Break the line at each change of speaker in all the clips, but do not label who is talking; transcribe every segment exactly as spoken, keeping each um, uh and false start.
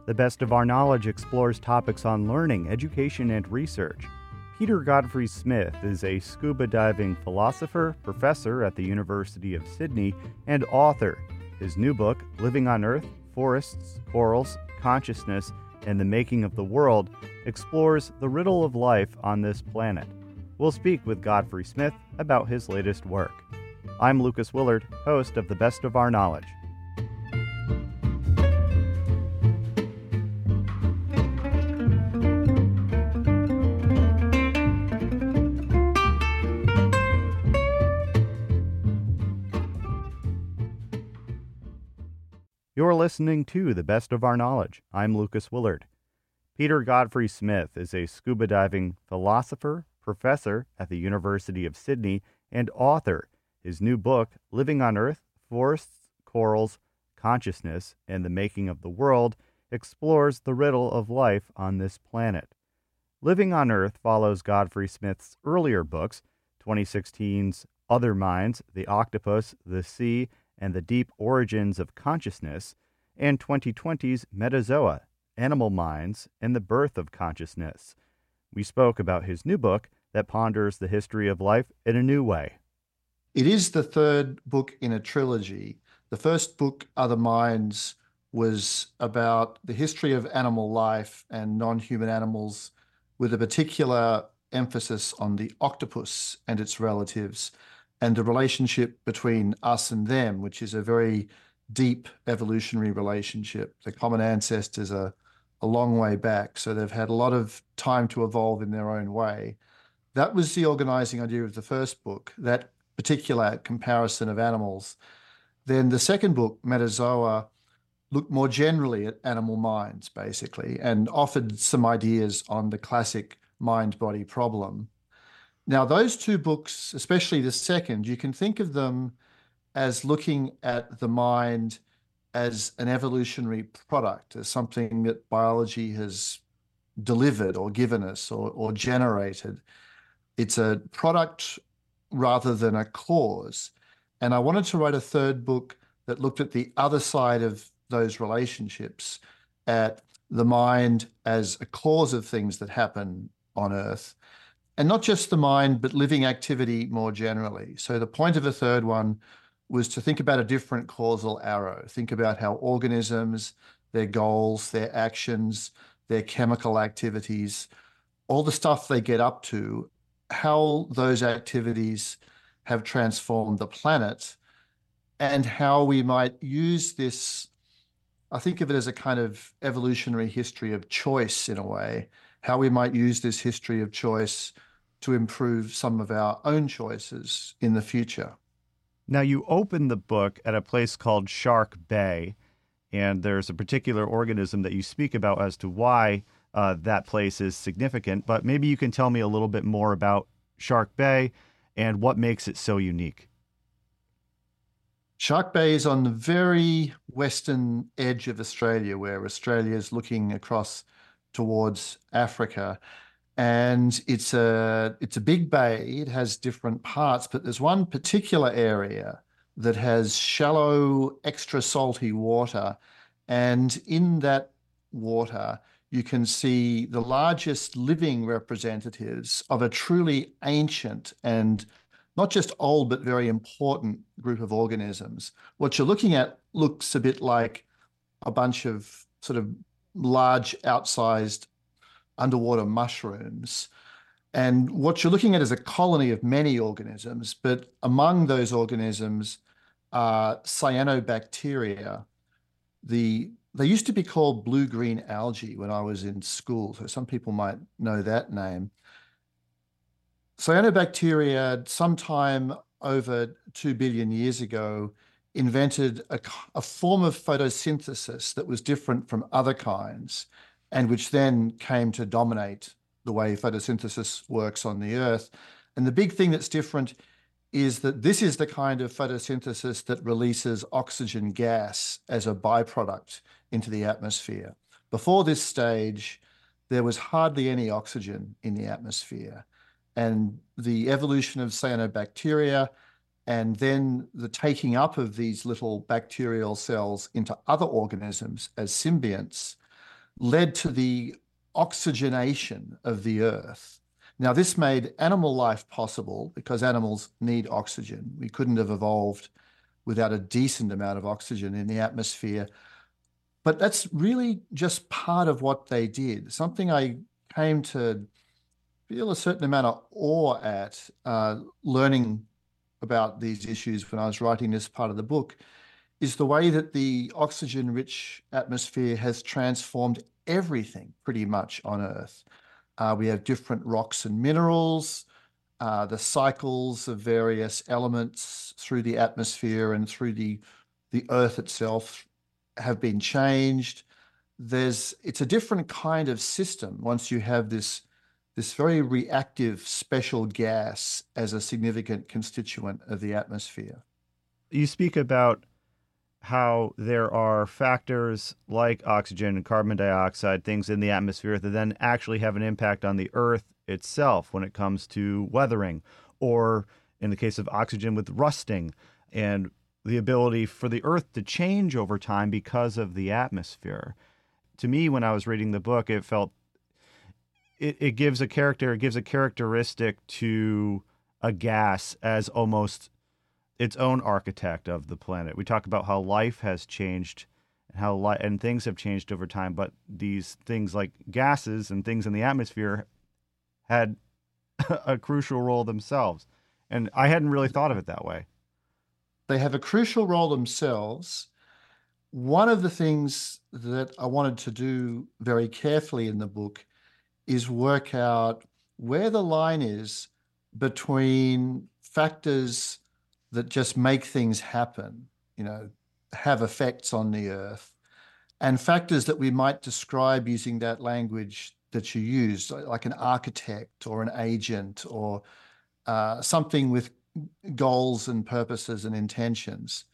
The Best of Our Knowledge explores topics on learning, education, and research. Peter Godfrey Smith is a scuba diving philosopher, professor at the University of Sydney, and author. His new book, Living on Earth, Forests, Corals, Consciousness, and the Making of the World, explores the riddle of life on this planet. We'll speak with Godfrey Smith about his latest work. I'm Lucas Willard, host of The Best of Our Knowledge. You're listening to The Best of Our Knowledge. I'm Lucas Willard. Peter Godfrey Smith is a scuba diving philosopher, professor at the University of Sydney, and author. His new book, Living on Earth, Forests, Corals, Consciousness, and the Making of the World, explores the riddle of life on this planet. Living on Earth follows Godfrey Smith's earlier books, twenty sixteen's Other Minds, The Octopus, the Sea, and the Deep Origins of Consciousness, and twenty twenty's Metazoa, Animal Minds, and the Birth of Consciousness. We spoke about his new book that ponders the history of life in a new way.
It is the third book in a trilogy. The first book, Other Minds, was about the history of animal life and non-human animals, with a particular emphasis on the octopus and its relatives, and the relationship between us and them, which is a very deep evolutionary relationship. The common ancestors are a long way back, so they've had a lot of time to evolve in their own way. That was the organizing idea of the first book, that particular comparison of animals. Then the second book, Metazoa, looked more generally at animal minds, basically, and offered some ideas on the classic mind-body problem. Now, those two books, especially the second, you can think of them as looking at the mind as an evolutionary product, as something that biology has delivered or given us or, or generated. It's a product rather than a cause. And I wanted to write a third book that looked at the other side of those relationships, at the mind as a cause of things that happen on Earth. And not just the mind, but living activity more generally. So the point of a third one was to think about a different causal arrow. Think about how organisms, their goals, their actions, their chemical activities, all the stuff they get up to, how those activities have transformed the planet, and how we might use this. I think of it as a kind of evolutionary history of choice in a way, how we might use this history of choice to improve some of our own choices in the future.
Now, you open the book at a place called Shark Bay, and there's a particular organism that you speak about as to why uh, that place is significant, but maybe you can tell me a little bit more about Shark Bay and what makes it so unique.
Shark Bay is on the very western edge of Australia, where Australia is looking across towards Africa. And it's a, it's a big bay. It has different parts, but there's one particular area that has shallow, extra salty water. And in that water, you can see the largest living representatives of a truly ancient and not just old, but very important group of organisms. What you're looking at looks a bit like a bunch of sort of large, outsized underwater mushrooms. And what you're looking at is a colony of many organisms, but among those organisms are cyanobacteria. The, they used to be called blue-green algae when I was in school, so some people might know that name. Cyanobacteria, sometime over two billion years ago, invented a, a form of photosynthesis that was different from other kinds, and which then came to dominate the way photosynthesis works on the Earth. And the big thing that's different is that this is the kind of photosynthesis that releases oxygen gas as a byproduct into the atmosphere. Before this stage, there was hardly any oxygen in the atmosphere. And the evolution of cyanobacteria and then the taking up of these little bacterial cells into other organisms as symbionts led to the oxygenation of the earth. Now, this made animal life possible because animals need oxygen. We couldn't have evolved without a decent amount of oxygen in the atmosphere. But that's really just part of what they did. Something I came to feel a certain amount of awe at uh, learning about these issues when I was writing this part of the book is the way that the oxygen-rich atmosphere has transformed everything pretty much on Earth. Uh, we have different rocks and minerals, uh, the cycles of various elements through the atmosphere and through the the Earth itself have been changed. There's it's a different kind of system once you have this this very reactive special gas as a significant constituent of the atmosphere.
You speak about how there are factors like oxygen and carbon dioxide, things in the atmosphere that then actually have an impact on the Earth itself when it comes to weathering, or in the case of oxygen with rusting, and the ability for the Earth to change over time because of the atmosphere. To me, when I was reading the book, it felt it, it gives a character, it gives a characteristic to a gas as almost its own architect of the planet. We talk about how life has changed and how li- and things have changed over time, but these things like gases and things in the atmosphere had a crucial role themselves. And I hadn't really thought of it that way.
They have a crucial role themselves. One of the things that I wanted to do very carefully in the book is work out where the line is between factors that just make things happen, you know, have effects on the earth, and factors that we might describe using that language that you used, like an architect or an agent or uh, something with goals and purposes and intentions.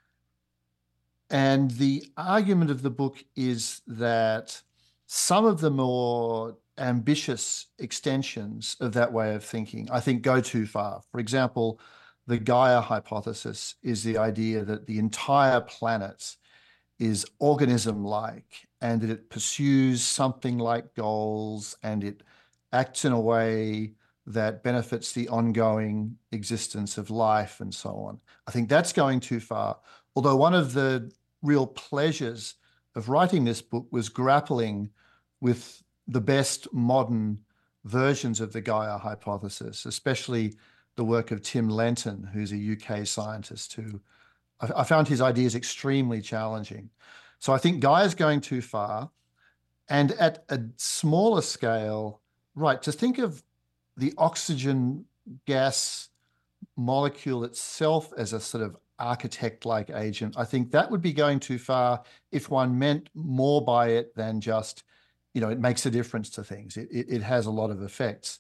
And the argument of the book is that some of the more ambitious extensions of that way of thinking, I think, go too far. For example, the Gaia hypothesis is the idea that the entire planet is organism-like and that it pursues something like goals and it acts in a way that benefits the ongoing existence of life and so on. I think that's going too far. Although one of the real pleasures of writing this book was grappling with the best modern versions of the Gaia hypothesis, especially the work of Tim Lenton, who's a U K scientist who I, I found his ideas extremely challenging. So I think Gaia's going too far. And at a smaller scale, right, to think of the oxygen gas molecule itself as a sort of architect-like agent, I think that would be going too far if one meant more by it than just, you know, it makes a difference to things. It, it, it has a lot of effects.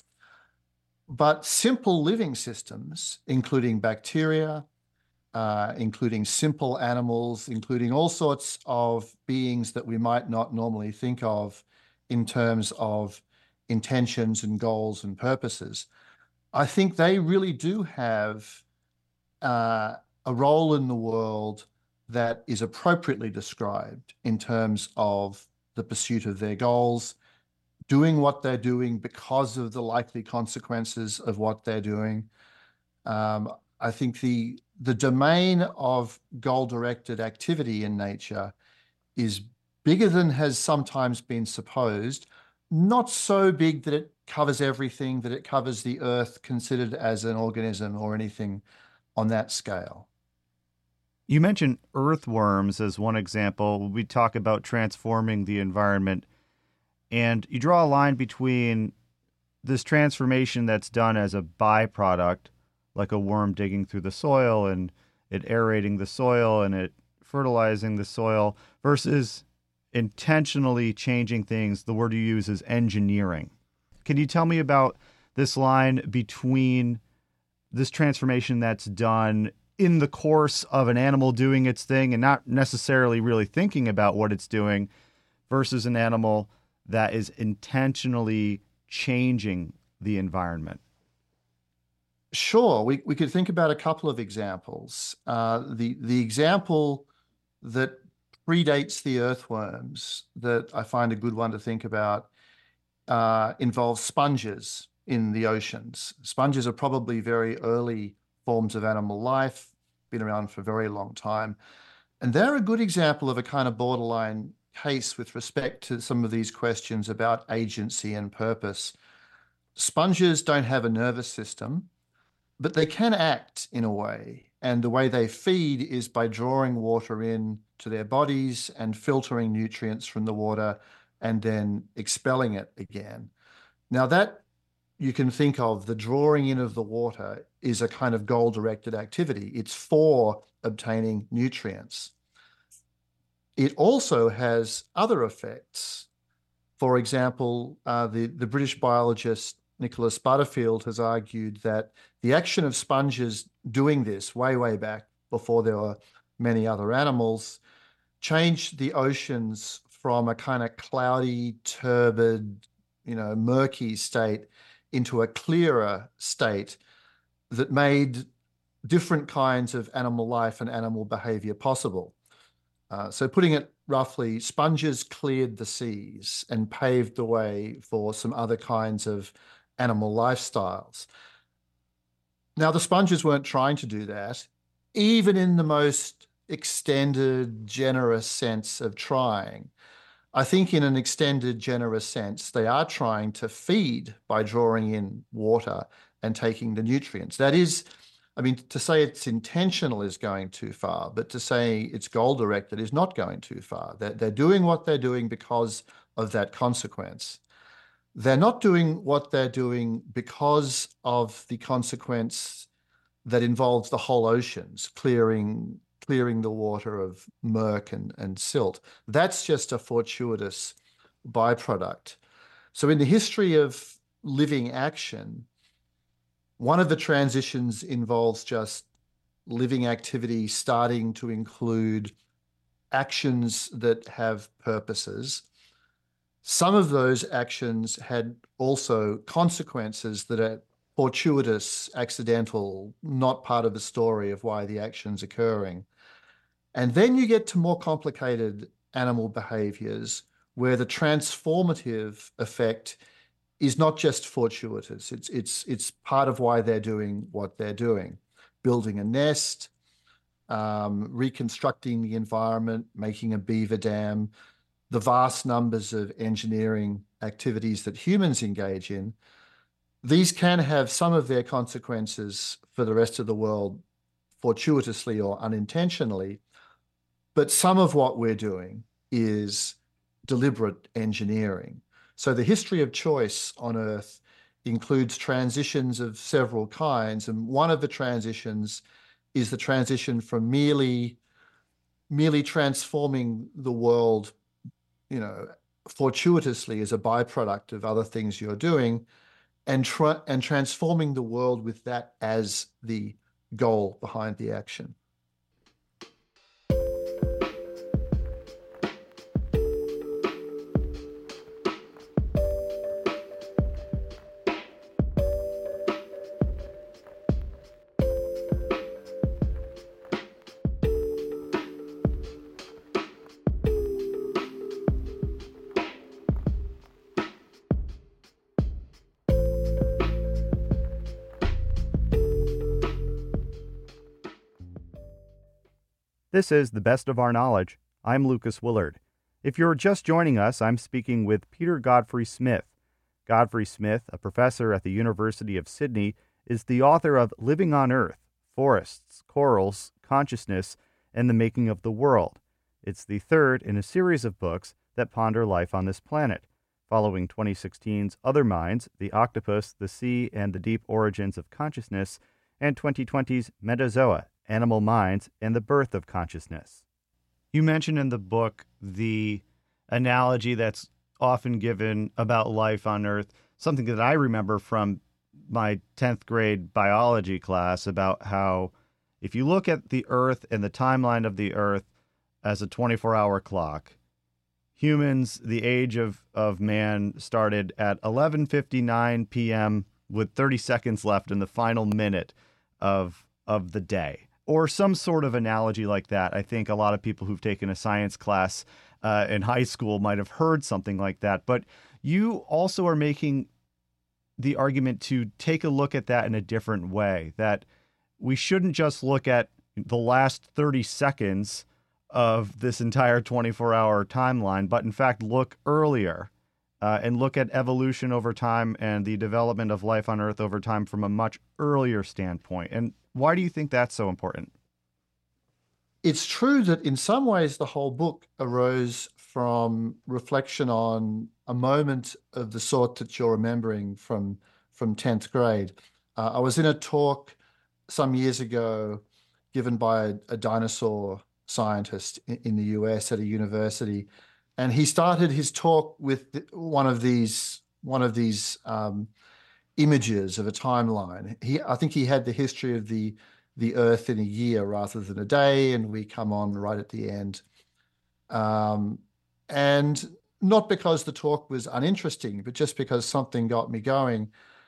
But simple living systems, including bacteria, uh, including simple animals, including all sorts of beings that we might not normally think of in terms of intentions and goals and purposes, I think they really do have uh, a role in the world that is appropriately described in terms of the pursuit of their goals, doing what they're doing because of the likely consequences of what they're doing. Um, I think the the domain of goal-directed activity in nature is bigger than has sometimes been supposed, not so big that it covers everything, that it covers the earth considered as an organism or anything on that scale.
You mentioned earthworms as one example. We talk about transforming the environment, and you draw a line between this transformation that's done as a byproduct, like a worm digging through the soil and it aerating the soil and it fertilizing the soil, versus intentionally changing things. The word you use is engineering. Can you tell me about this line between this transformation that's done in the course of an animal doing its thing and not necessarily really thinking about what it's doing, versus an animal that is intentionally changing the environment?
Sure, we, we could think about a couple of examples. Uh, the, the example that predates the earthworms that I find a good one to think about uh, involves sponges in the oceans. Sponges are probably very early forms of animal life, been around for a very long time. And they're a good example of a kind of borderline case with respect to some of these questions about agency and purpose. Sponges don't have a nervous system, but they can act in a way. And the way they feed is by drawing water in to their bodies and filtering nutrients from the water and then expelling it again. Now, that you can think of the drawing in of the water is a kind of goal-directed activity. It's for obtaining nutrients. It also has other effects. For example, uh, the, the British biologist Nicholas Butterfield has argued that the action of sponges doing this way, way back before there were many other animals changed the oceans from a kind of cloudy, turbid, you know, murky state into a clearer state that made different kinds of animal life and animal behavior possible. Uh, so putting it roughly, sponges cleared the seas and paved the way for some other kinds of animal lifestyles. Now, the sponges weren't trying to do that, even in the most extended, generous sense of trying. I think in an extended, generous sense, they are trying to feed by drawing in water and taking the nutrients. That is, I mean, to say it's intentional is going too far, but to say it's goal-directed is not going too far. They're, they're doing what they're doing because of that consequence. They're not doing what they're doing because of the consequence that involves the whole oceans, clearing clearing the water of murk and, and silt. That's just a fortuitous byproduct. So in the history of living action, one of the transitions involves just living activity starting to include actions that have purposes. Some of those actions had also consequences that are fortuitous, accidental, not part of the story of why the action's occurring. And then you get to more complicated animal behaviors where the transformative effect is not just fortuitous. It's, it's, it's part of why they're doing what they're doing. Building a nest, um, reconstructing the environment, making a beaver dam, the vast numbers of engineering activities that humans engage in. These can have some of their consequences for the rest of the world fortuitously or unintentionally, but some of what we're doing is deliberate engineering. So the history of choice on Earth includes transitions of several kinds, and one of the transitions is the transition from merely, merely transforming the world, you know, fortuitously as a byproduct of other things you're doing, and, tra and transforming the world with that as the goal behind the action.
This is The Best of Our Knowledge. I'm Lucas Willard. If you're just joining us, I'm speaking with Peter Godfrey Smith. Godfrey Smith, a professor at the University of Sydney, is the author of Living on Earth, Forests, Corals, Consciousness, and the Making of the World. It's the third in a series of books that ponder life on this planet, following twenty sixteen's Other Minds, The Octopus, the Sea, and the Deep Origins of Consciousness, and twenty twenty's Metazoa, Animal Minds, and the Birth of Consciousness. You mentioned in the book the analogy that's often given about life on Earth, something that I remember from my tenth grade biology class about how if you look at the Earth and the timeline of the Earth as a twenty-four hour clock, humans, the age of, of man started at eleven fifty-nine p m with thirty seconds left in the final minute of, of the day. or some sort of analogy like that. I think a lot of people who've taken a science class uh, in high school might have heard something like that. But you also are making the argument to take a look at that in a different way, that we shouldn't just look at the last thirty seconds of this entire twenty-four hour timeline, but in fact look earlier uh, and look at evolution over time and the development of life on Earth over time from a much earlier standpoint. And why do you think that's so important?
It's true that in some ways the whole book arose from reflection on a moment of the sort that you're remembering from from tenth grade. Uh, I was in a talk some years ago given by a, a dinosaur scientist in, in the U S at a university, and he started his talk with one of these one of these um, images of a timeline. He, I think he had the history of the the Earth in a year rather than a day, and we come on right at the end. Um, and not because the talk was uninteresting, but just because something got me going.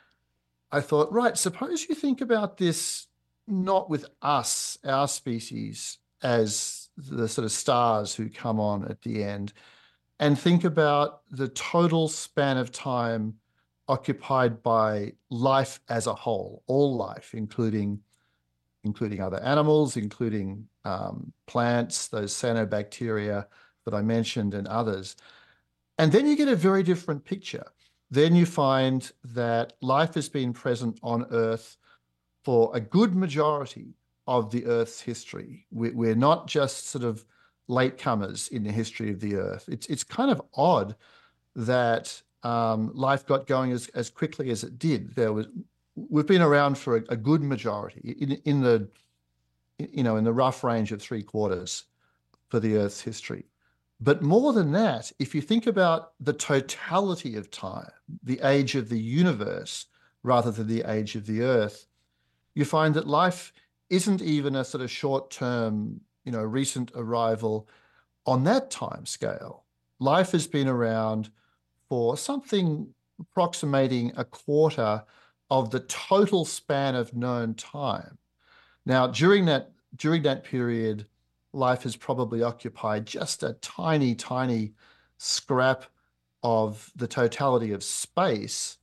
I thought, right, suppose you think about this not with us, our species, as the sort of stars who come on at the end, and think about the total span of time occupied by life as a whole, all life, including including other animals, including um, plants, those cyanobacteria that I mentioned, and others. And then you get a very different picture. Then you find that life has been present on Earth for a good majority of the Earth's history. We're not just sort of latecomers in the history of the Earth. It's it's kind of odd that um, life got going as, as quickly as it did. There was We've been around for a, a good majority in, in the, you know, in the rough range of three quarters for the Earth's history. But more than that, if you think about the totality of time, the age of the universe rather than the age of the Earth, you find that life isn't even a sort of short-term, you know, recent arrival on that time scale. Life has been around for something approximating a quarter of the total span of known time. Now, during that during that period, life has probably occupied just a tiny, tiny scrap of the totality of space.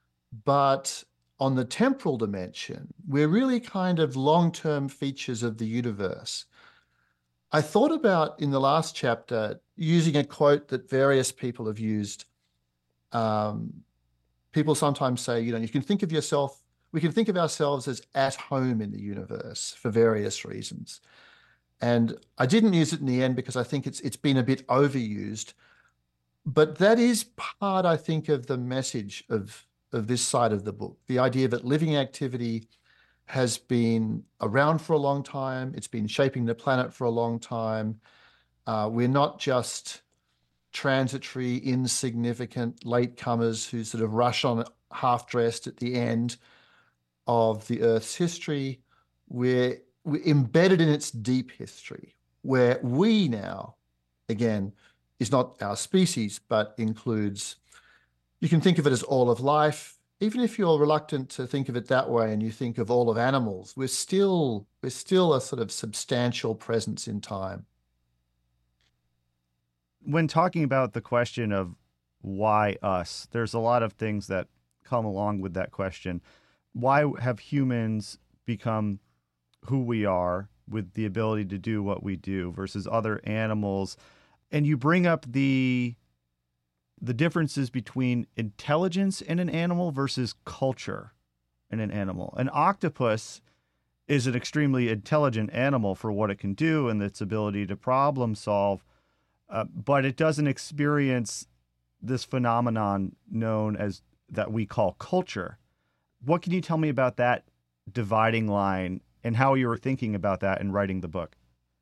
But on the temporal dimension, we're really kind of long-term features of the universe. I thought about in the last chapter using a quote that various people have used. Um, people sometimes say, you know, you can think of yourself, we can think of ourselves as at home in the universe for various reasons. And I didn't use it in the end because I think it's it's been a bit overused. But that is part, I think, of the message of, of this side of the book, the idea that living activity has been around for a long time. It's been shaping the planet for a long time. Uh, we're not just transitory, insignificant latecomers who sort of rush on half-dressed at the end of the Earth's history. We're, we're embedded in its deep history, where we now, again, is not our species, but includes, you can think of it as all of life. Even if you're reluctant to think of it that way and you think of all of animals, we're still, we're still a sort of substantial presence in time.
When talking about the question of why us, there's a lot of things that come along with that question. Why have humans become who we are with the ability to do what we do versus other animals? And you bring up the the differences between intelligence in an animal versus culture in an animal. An octopus is an extremely intelligent animal for what it can do and its ability to problem solve. Uh, but it doesn't experience this phenomenon known as that we call culture. What can you tell me about that dividing line and how you were thinking about that in writing the book?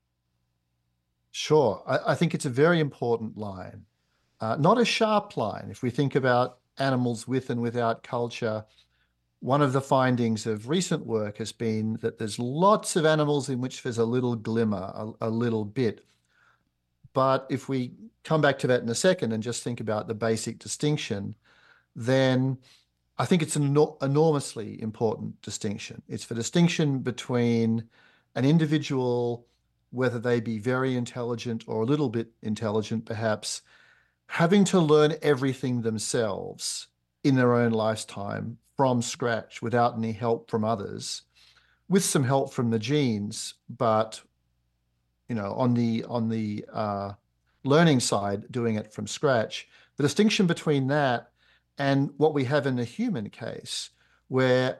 Sure. I, I think it's a very important line, uh, not a sharp line. If we think about animals with and without culture, one of the findings of recent work has been that there's lots of animals in which there's a little glimmer, a, a little bit. But if we come back to that in a second and just think about the basic distinction, then I think it's an enor- enormously important distinction. It's the distinction between an individual, whether they be very intelligent or a little bit intelligent, perhaps, having to learn everything themselves in their own lifetime from scratch without any help from others, with some help from the genes, but you know, on the on the uh, learning side, doing it from scratch. The distinction between that and what we have in the human case, where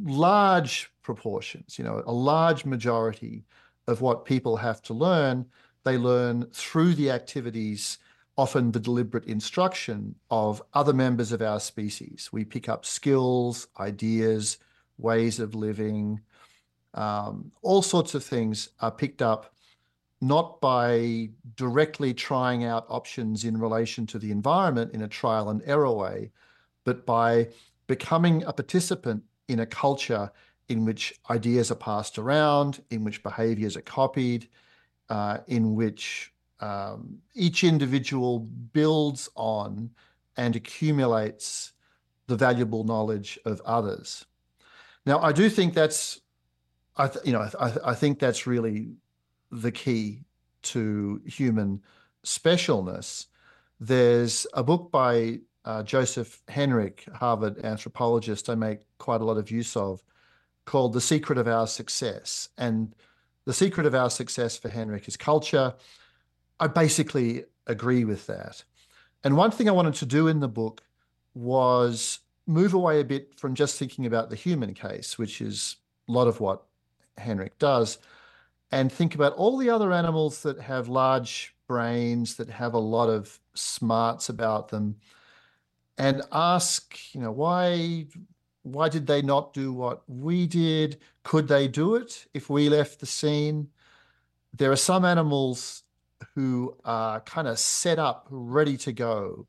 large proportions, you know, a large majority of what people have to learn, they learn through the activities, often the deliberate instruction of other members of our species. We pick up skills, ideas, ways of living, um, all sorts of things are picked up not by directly trying out options in relation to the environment in a trial and error way, but by becoming a participant in a culture in which ideas are passed around, in which behaviors are copied, uh, in which um, each individual builds on and accumulates the valuable knowledge of others. Now, I do think that's, I th you know, I, I think that's really the key to human specialness. There's a book by uh, Joseph Henrich, Harvard anthropologist I make quite a lot of use of, called The Secret of Our Success. And the secret of our success for Henrich is culture. I basically agree with that. And one thing I wanted to do in the book was move away a bit from just thinking about the human case, which is a lot of what Henrich does, and think about all the other animals that have large brains, that have a lot of smarts about them, and ask, you know, why, why did they not do what we did? Could they do it if we left the scene? There are some animals who are kind of set up, ready to go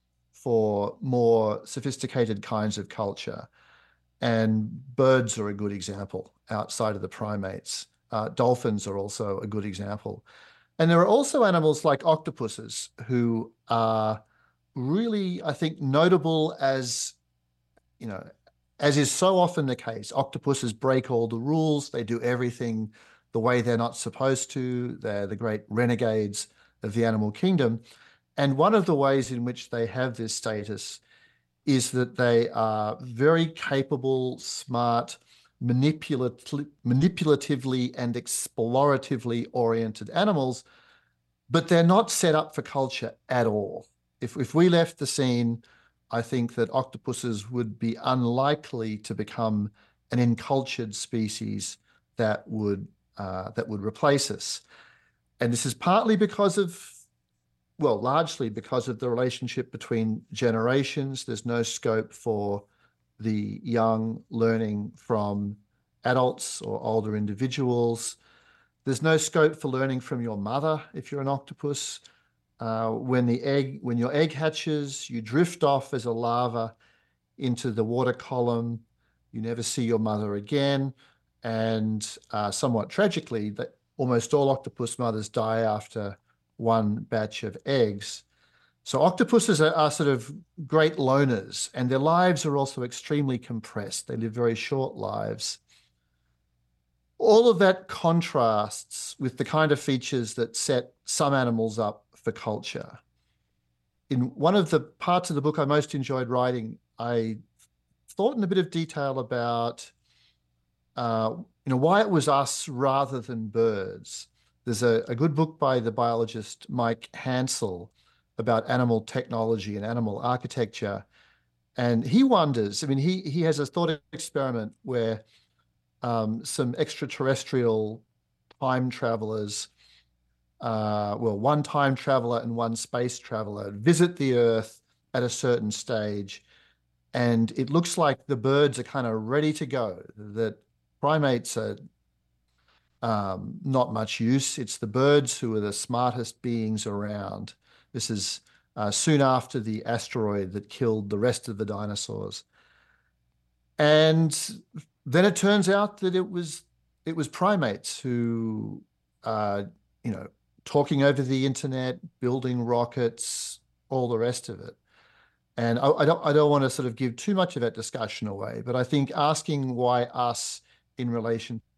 for more sophisticated kinds of culture. And birds are a good example outside of the primates. Uh, dolphins are also a good example. And there are also animals like octopuses who are really, I think, notable as, you know, as is so often the case. Octopuses break all the rules. They do everything the way they're not supposed to. They're the great renegades of the animal kingdom. And one of the ways in which they have this status is that they are very capable, smart, manipulative, manipulatively and exploratively oriented animals, but they're not set up for culture at all. If, if we left the scene, I think that octopuses would be unlikely to become an encultured species that would, uh, that would replace us. And this is partly because of, well, largely because of the relationship between generations. There's no scope for the young learning from adults or older individuals. There's no scope for learning from your mother if you're an octopus. Uh, when the egg, when your egg hatches, you drift off as a larva into the water column. You never see your mother again. And uh, somewhat tragically, that almost all octopus mothers die after one batch of eggs. So octopuses are, are sort of great loners, and their lives are also extremely compressed. They live very short lives. All of that contrasts with the kind of features that set some animals up for culture. In one of the parts of the book I most enjoyed writing, I thought in a bit of detail about uh, you know, why it was us rather than birds. There's a, a good book by the biologist Mike Hansel about animal technology and animal architecture. And he wonders, I mean, he, he has a thought experiment where um, some extraterrestrial time travelers, uh, well, one time traveler and one space traveler visit the Earth at a certain stage. And it looks like the birds are kind of ready to go, that primates are um, not much use. It's the birds who are the smartest beings around. This is uh, soon after the asteroid that killed the rest of the dinosaurs. And then it turns out that it was it was primates who, uh, you know, talking over the internet, building rockets, all the rest of it. And I, I don't I don't want to sort of give too much of that discussion away, but I think asking why us in relation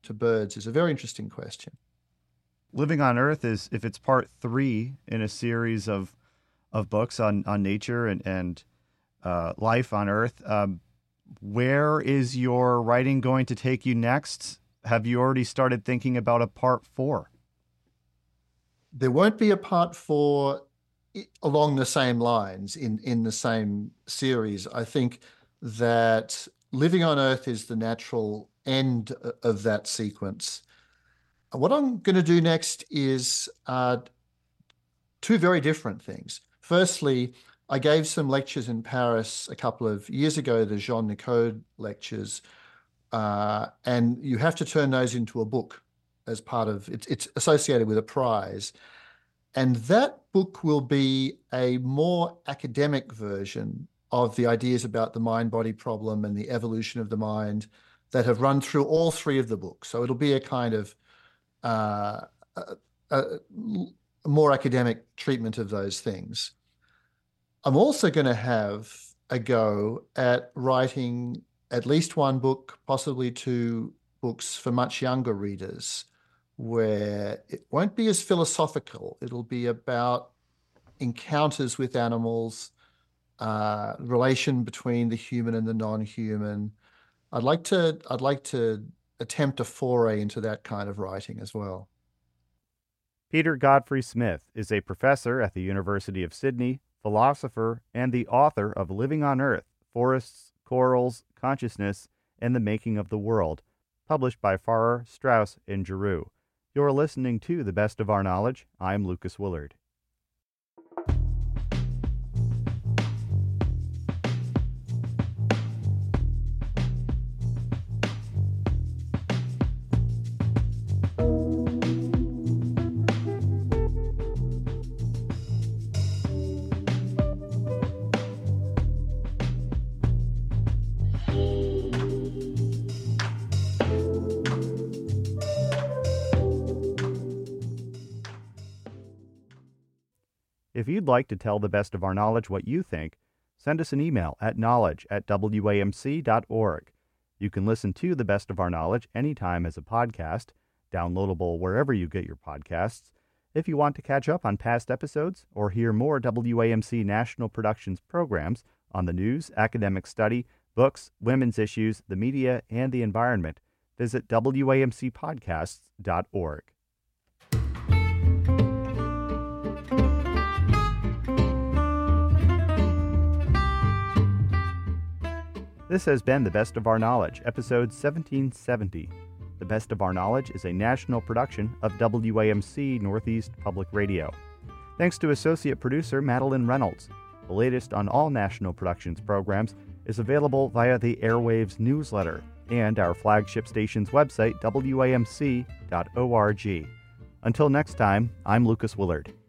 to birds is a very interesting question.
Living on Earth is, if it's part three in a series of of books on, on nature and, and uh, life on Earth, um, where is your writing going to take you next? Have you already started thinking about a part four?
There won't be a part four along the same lines in, in the same series. I think that Living on Earth is the natural end of that sequence. What I'm going to do next is uh, two very different things. Firstly, I gave some lectures in Paris a couple of years ago, the Jean Nicode lectures, uh, and you have to turn those into a book as part of, it's, it's associated with a prize. And that book will be a more academic version of the ideas about the mind-body problem and the evolution of the mind that have run through all three of the books. So it'll be a kind of uh, a, a, a more academic treatment of those things. I'm also going to have a go at writing at least one book, possibly two books for much younger readers, where it won't be as philosophical. It'll be about encounters with animals, uh, relation between the human and the non-human. I'd like to, I'd like to attempt a foray into that kind of writing as well.
Peter Godfrey Smith is a professor at the University of Sydney, philosopher, and the author of Living on Earth, Forests, Corals, Consciousness, and the Making of the World, published by Farrar, Straus, and Giroux. You're listening to The Best of Our Knowledge. I'm Lucas Willard. If you'd like to tell The Best of Our Knowledge what you think, send us an email at knowledge at w a m c dot org. You can listen to The Best of Our Knowledge anytime as a podcast, downloadable wherever you get your podcasts. If you want to catch up on past episodes or hear more W A M C National Productions programs on the news, academic study, books, women's issues, the media, and the environment, visit w a m c podcasts dot org. This has been The Best of Our Knowledge, episode seventeen seventy. The Best of Our Knowledge is a national production of W A M C Northeast Public Radio. Thanks to associate producer Madeline Reynolds. The latest on all National Productions programs is available via the Airwaves newsletter and our flagship station's website, w a m c dot org. Until next time, I'm Lucas Willard.